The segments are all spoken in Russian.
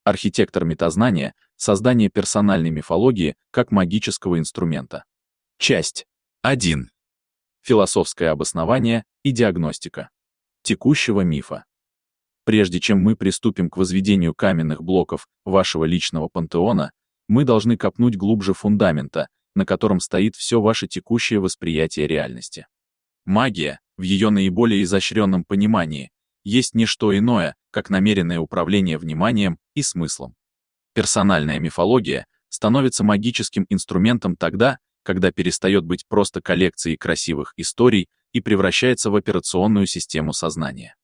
Архитектор метазнания — создание персональной мифологии как магического инструмента. Часть 1. Философское обоснование и диагностика текущего мифа. Прежде чем мы приступим к возведению каменных блоков вашего личного пантеона, мы должны копнуть глубже фундамента, на котором стоит все ваше текущее восприятие реальности. Магия, в ее наиболее изощренном понимании, есть не что иное, как намеренное управление вниманием и смыслом. Персональная мифология становится магическим инструментом тогда, когда перестает быть просто коллекцией красивых историй и превращается в операционную систему сознания.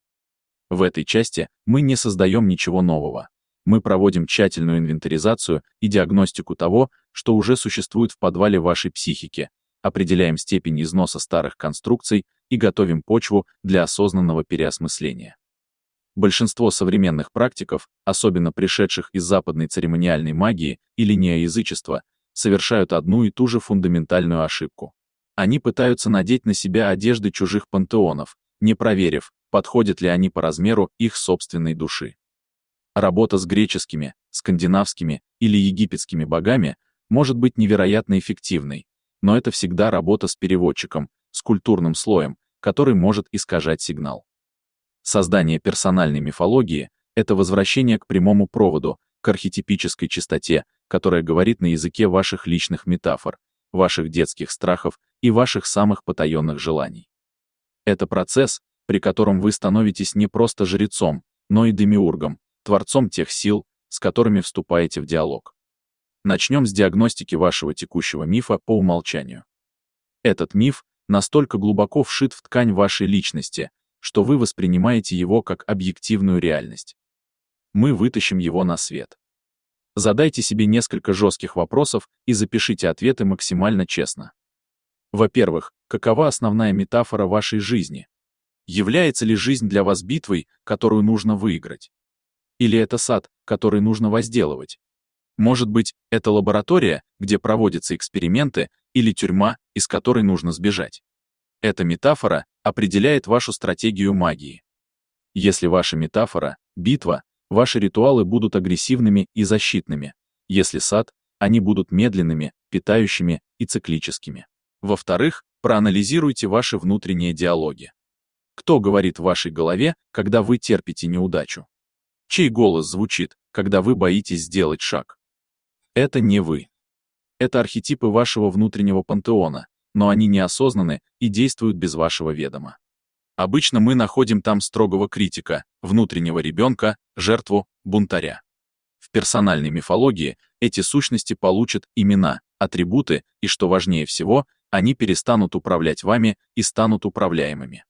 В этой части мы не создаем ничего нового. Мы проводим тщательную инвентаризацию и диагностику того, что уже существует в подвале вашей психики, определяем степень износа старых конструкций и готовим почву для осознанного переосмысления. Большинство современных практиков, особенно пришедших из западной церемониальной магии или неоязычества, совершают одну и ту же фундаментальную ошибку. Они пытаются надеть на себя одежды чужих пантеонов, не проверив, подходят ли они по размеру их собственной души. Работа с греческими, скандинавскими или египетскими богами может быть невероятно эффективной, но это всегда работа с переводчиком, с культурным слоем, который может искажать сигнал. Создание персональной мифологии — это возвращение к прямому проводу, к архетипической чистоте, которая говорит на языке ваших личных метафор, ваших детских страхов и ваших самых потаенных желаний. Это процесс, при котором вы становитесь не просто жрецом, но и демиургом, творцом тех сил, с которыми вступаете в диалог. Начнем с диагностики вашего текущего мифа по умолчанию. Этот миф настолько глубоко вшит в ткань вашей личности, что вы воспринимаете его как объективную реальность. Мы вытащим его на свет. Задайте себе несколько жестких вопросов и запишите ответы максимально честно. Во-первых, какова основная метафора вашей жизни? Является ли жизнь для вас битвой, которую нужно выиграть? Или это сад, который нужно возделывать? Может быть, это лаборатория, где проводятся эксперименты, или тюрьма, из которой нужно сбежать? Эта метафора определяет вашу стратегию магии. Если ваша метафора — битва, ваши ритуалы будут агрессивными и защитными. Если сад, они будут медленными, питающими и циклическими. Во-вторых, проанализируйте ваши внутренние диалоги. Кто говорит в вашей голове, когда вы терпите неудачу? Чей голос звучит, когда вы боитесь сделать шаг? Это не вы. Это архетипы вашего внутреннего пантеона, но они неосознаны и действуют без вашего ведома. Обычно мы находим там строгого критика, внутреннего ребенка, жертву, бунтаря. В персональной мифологии эти сущности получат имена, атрибуты, и, что важнее всего, они перестанут управлять вами и станут управляемыми.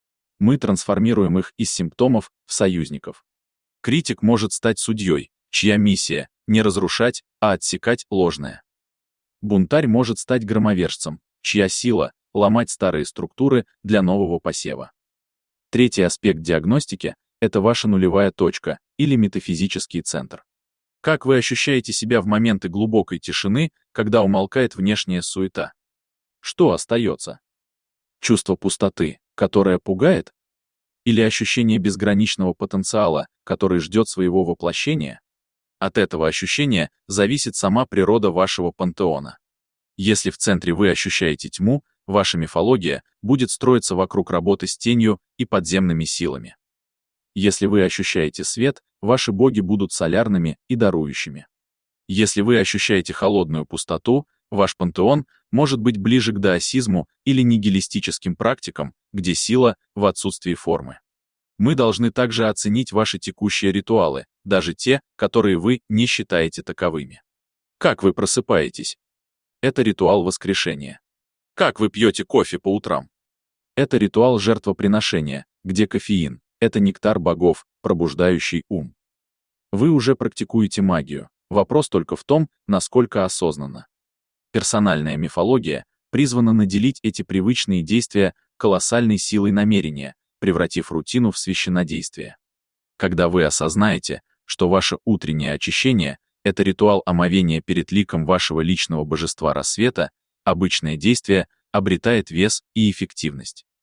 Мы трансформируем их из симптомов в союзников. Критик может стать судьей, чья миссия — не разрушать, а отсекать ложное. Бунтарь может стать громовержцем, чья сила — ломать старые структуры для нового посева. Третий аспект диагностики — это ваша нулевая точка или метафизический центр. Как вы ощущаете себя в моменты глубокой тишины, когда умолкает внешняя суета? Что остается? Чувство пустоты, которое пугает? Или ощущение безграничного потенциала, который ждет своего воплощения? От этого ощущения зависит сама природа вашего пантеона. Если в центре вы ощущаете тьму, ваша мифология будет строиться вокруг работы с тенью и подземными силами. Если вы ощущаете свет, ваши боги будут солярными и дарующими. Если вы ощущаете холодную пустоту, ваш пантеон может быть ближе к даосизму или нигилистическим практикам, где сила в отсутствии формы. Мы должны также оценить ваши текущие ритуалы, даже те, которые вы не считаете таковыми. Как вы просыпаетесь? Это ритуал воскрешения. Как вы пьете кофе по утрам? Это ритуал жертвоприношения, где кофеин — это нектар богов, пробуждающий ум. Вы уже практикуете магию. Вопрос только в том, насколько осознанно. Персональная мифология призвана наделить эти привычные действия колоссальной силой намерения, превратив рутину в священнодействие. Когда вы осознаете, что ваше утреннее очищение — это ритуал омовения перед ликом вашего личного божества рассвета, обычное действие обретает вес и эффективность.